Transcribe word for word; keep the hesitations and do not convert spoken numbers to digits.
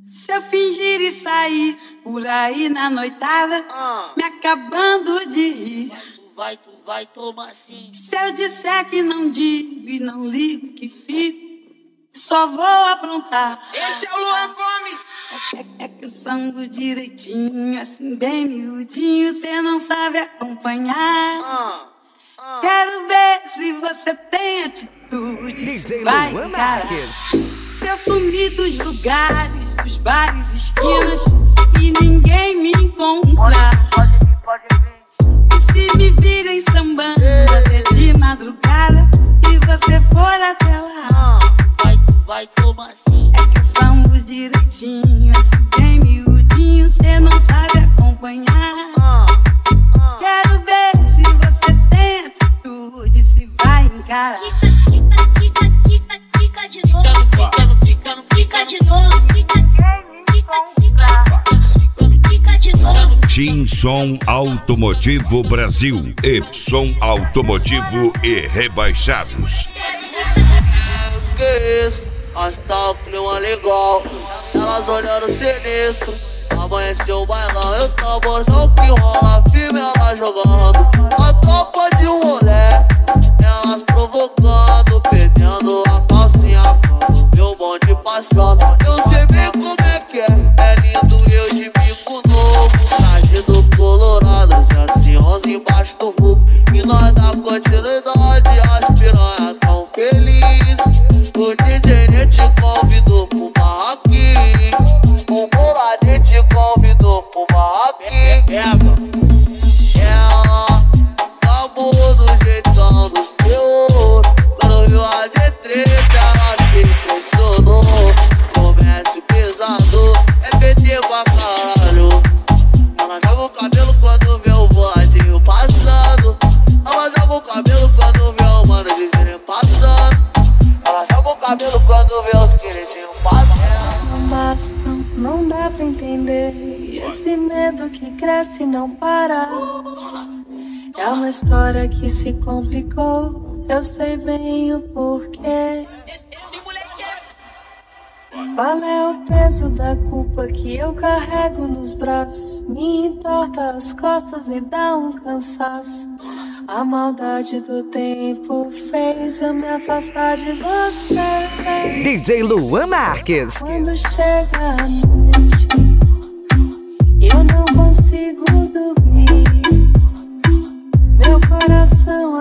Se eu fingir e sair por aí na noitada, ah. me acabando de rir, Tu vai, tu vai tomar sim. se eu disser que não digo e não ligo que fico, só vou aprontar. Esse é o Luan Gomes. É, é que eu sango direitinho, assim bem miudinho, cê não sabe acompanhar. ah. Ah. Quero ver se você tem atitude, D J se vai Luan encarar. Marques. Se eu sumir dos lugares, dos bares, esquinas, e ninguém me encontrar, Pode vir, pode vir. e se me virem sambando até de madrugada e você for até lá, ah. Vai, tu vai tomar sim. é que eu sambo direitinho, assim bem miudinho, cê não sabe acompanhar. ah. Ah. Quero ver se você tem atitude, se vai encarar. Fica, fica, fica, fica de novo. Fica, não fica, não Fica de novo. Fica, fica, fica, fica de novo. Tim Som Automotivo Brasil, Epson Automotivo e Rebaixados. Que isso? Nós tá o clima legal, elas olhando sinistro. Amanheceu o bailão, eu tamborzão que rola, firme ela jogando. A tropa de um rolê, elas provocando, perdendo a calcinha quando vê o bonde passando. Eu sei bem como é que é, é lindo eu de bico novo, traje do colorado, zero onze embaixo do vulgo. E nós dá continuidade, as piranha tão feliz. O D J nem te convidou pro barraquinho, o Moradinho te convidou pro barraquinho. Ela acabou do jeitão dos teus, quando viu a de treta ela se impressionou. Comércio pesado, é P T pra caralho. Ela joga o cabelo quando vê o boladinho passando. Ela joga o cabelo quando vê o mano dizendo passando. Ela joga o cabelo quando vê os queridinhos passando. Não basta, não dá pra entender. E esse medo que cresce e não para. É uma história que se complicou, eu sei bem o porquê. Qual é o peso da culpa que eu carrego nos braços? Me entorta as costas e dá um cansaço. A maldade do tempo fez eu me afastar de você. D J Luan Marques. Quando chega a noite, eu não consigo dormir. Meu coração